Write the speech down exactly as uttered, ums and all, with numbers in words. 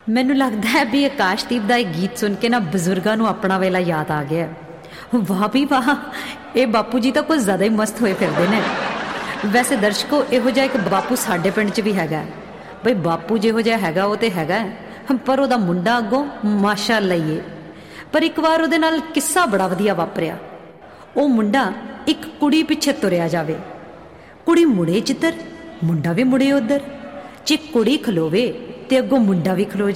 ਮੈਨੂੰ ਲੱਗਦਾ ਹੈ ਵੀ ਆਕਾਸ਼ਦੀਪ ਦਾ ਇਹ ਗੀਤ ਸੁਣ ਕੇ ਨਾ ਬਜ਼ੁਰਗਾਂ ਨੂੰ ਆਪਣਾ ਵੇਲਾ ਯਾਦ ਆ ਗਿਆ। ਵਾਹ ਵੀ ਵਾਹ, ਇਹ ਬਾਪੂ ਜੀ ਤਾਂ ਕੁਝ ਜ਼ਿਆਦਾ ਹੀ ਮਸਤ ਹੋਏ ਫਿਰਦੇ ਨੇ। ਵੈਸੇ ਦਰਸ਼ਕੋ, ਇਹੋ ਜਿਹਾ ਇੱਕ ਬਾਪੂ ਸਾਡੇ ਪਿੰਡ 'ਚ ਵੀ ਹੈਗਾ। ਬਈ ਬਾਪੂ ਜਿਹੋ ਜਿਹਾ ਹੈਗਾ ਉਹ ਤੇ ਹੈਗਾ, ਪਰ ਉਹਦਾ ਮੁੰਡਾ ਅੱਗੋਂ ਮਾਸ਼ਾਅੱਲਾ ਹੀ ਏ। ਪਰ ਇੱਕ ਵਾਰ ਉਹਦੇ ਨਾਲ ਕਿੱਸਾ ਬੜਾ ਵਧੀਆ ਵਾਪਰਿਆ। ਉਹ ਮੁੰਡਾ ਇੱਕ ਕੁੜੀ ਪਿੱਛੇ ਤੁਰਿਆ ਜਾਵੇ, ਕੁੜੀ ਮੁੜੇ ਜਿੱਧਰ, ਮੁੰਡਾ ਵੀ ਮੁੜੇ ਉੱਧਰ। ਜੇ ਕੁੜੀ ਖਲੋਵੇ ਤੇ ਅੱਗੋਂ ਮੁੰਡਾ ਵੀ ਖਲੋ